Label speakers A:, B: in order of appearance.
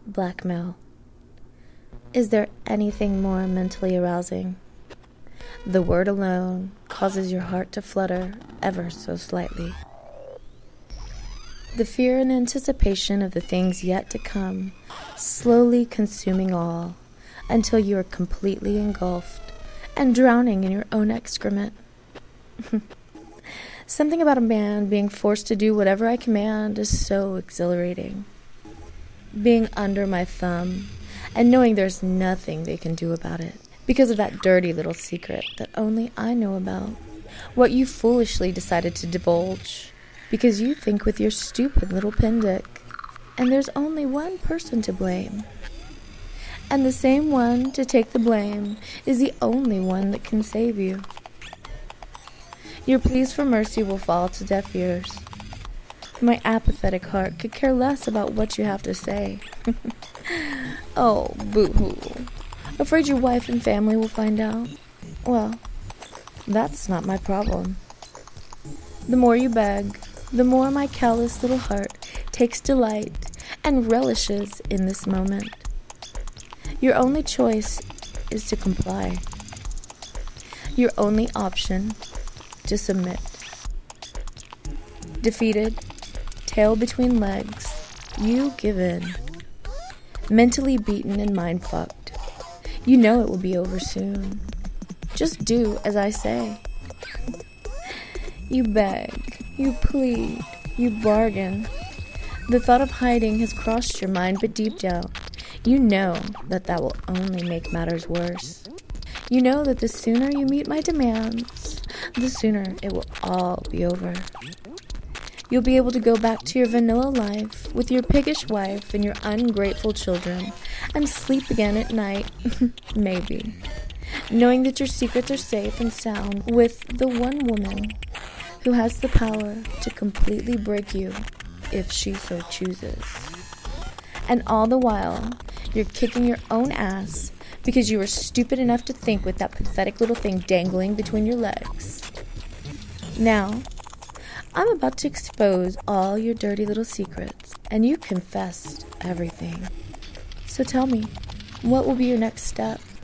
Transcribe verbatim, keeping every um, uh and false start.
A: Blackmail. Is there anything more mentally arousing? The word alone causes your heart to flutter ever so slightly. The fear and anticipation of the things yet to come, slowly consuming all, until you are completely engulfed and drowning in your own excrement. Something about a man being forced to do whatever I command is so exhilarating. Being under my thumb and knowing there's nothing they can do about it because of that dirty little secret that only I know about. What you foolishly decided to divulge because you think with your stupid little pendick. And there's only one person to blame. And the same one to take the blame is the only one that can save you. Your pleas for mercy will fall to deaf ears. My apathetic heart could care less about what you have to say. Oh, boo-hoo. Afraid your wife and family will find out? Well, that's not my problem. The more you beg, the more my callous little heart takes delight and relishes in this moment. Your only choice is to comply. Your only option, to submit. Defeated, tail between legs, you give in. Mentally beaten and mind-fucked. You know it will be over soon. Just do as I say. You beg, you plead, you bargain. The thought of hiding has crossed your mind, but deep down, you know that that will only make matters worse. You know that the sooner you meet my demands, the sooner it will all be over. You'll be able to go back to your vanilla life with your piggish wife and your ungrateful children and sleep again at night, maybe, knowing that your secrets are safe and sound with the one woman who has the power to completely break you if she so chooses. And all the while, you're kicking your own ass because you were stupid enough to think with that pathetic little thing dangling between your legs. Now, I'm about to expose all your dirty little secrets, and you confessed everything. So tell me, what will be your next step?